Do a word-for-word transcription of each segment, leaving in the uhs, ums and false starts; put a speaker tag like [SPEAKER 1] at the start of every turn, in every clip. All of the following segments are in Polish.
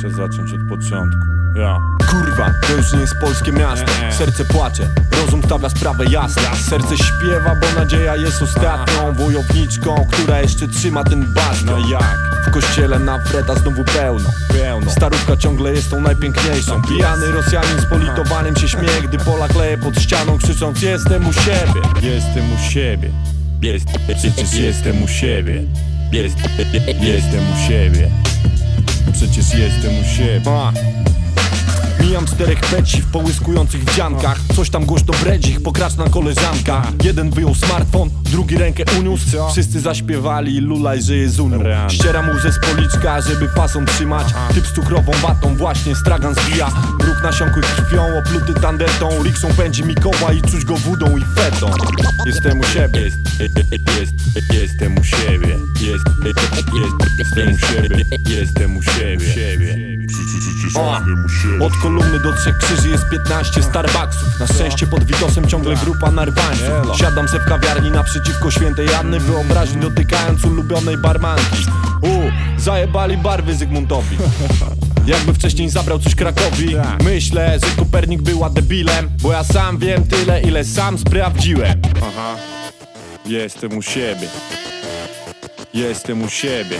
[SPEAKER 1] Muszę zacząć od początku. Ja.
[SPEAKER 2] Kurwa, to już nie jest polskie miasto.
[SPEAKER 1] Nie, nie.
[SPEAKER 2] Serce płacze, rozum stawia sprawę jasno. Serce śpiewa, bo nadzieja jest ostatnią wojowniczką, która jeszcze trzyma ten bastion.
[SPEAKER 1] No jak?
[SPEAKER 2] W kościele na Freda znowu pełno.
[SPEAKER 1] Pełno.
[SPEAKER 2] Starówka ciągle jest tą najpiękniejszą. Pijany Rosjanin z politowaniem się śmieje, gdy Polak leje pod ścianą, krzycząc: jestem u siebie.
[SPEAKER 1] Jestem u siebie. Jest, przecież jestem u siebie. Jest, jestem u siebie. Przecież jestem u siebie.
[SPEAKER 2] A. Mijam czterech peci w połyskujących wdziankach. Coś tam głośno bredzi, pokraczna koleżanka. Jeden wyjął smartfon, drugi rękę uniósł. Wszyscy zaśpiewali lulaj, że jest uniósł. Ścieram łzę z policzka, żeby fason trzymać. Typ z cukrową watą właśnie stragan zbija. Bruk nasiąkły krwią, opluty tandetą. Riksą pędzi Mikołaj i czuć go wodą i fetą. Jestem u siebie.
[SPEAKER 1] Jest, jest, jestem u siebie. Jest, jest, jestem u siebie. Jestem u siebie.
[SPEAKER 2] O, od kolumny do trzech krzyży jest piętnaście Starbucksów. Na szczęście pod Witosem ciągle grupa narwańców. Siadam se w kawiarni naprzeciwko świętej Anny, wyobraźni dotykając ulubionej barmanki. U, zajebali barwy Zygmuntowi. Jakby wcześniej zabrał coś Krakowi. Myślę, że Kopernik była debilem, bo ja sam wiem tyle, ile sam sprawdziłem.
[SPEAKER 1] Aha. Jestem u siebie. Jestem u siebie.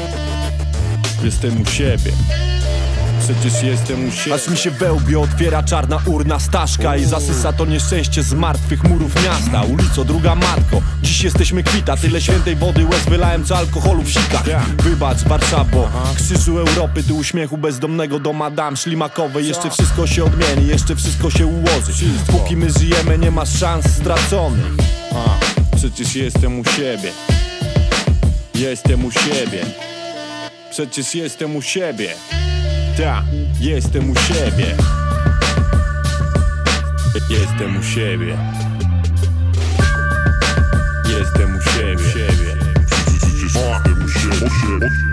[SPEAKER 1] Jestem u siebie. Przecież jestem u siebie.
[SPEAKER 2] Aż mi się we łbie otwiera czarna urna Staszka i zasysa to nieszczęście z martwych murów miasta. Ulico, druga matko, dziś jesteśmy kwita. Tyle świętej wody łez wylałem, co alkoholu w sikach. Wybacz Warszawo, krzyżu Europy, ty uśmiechu bezdomnego do madam ślimakowej. Jeszcze wszystko się odmieni, jeszcze wszystko się ułoży. Póki my żyjemy, nie ma szans straconych.
[SPEAKER 1] A, przecież jestem u siebie. Jestem u siebie. Przecież jestem u siebie. Ta, jestem u siebie. Jestem u siebie. Jestem u siebie.
[SPEAKER 3] Jestem u siebie.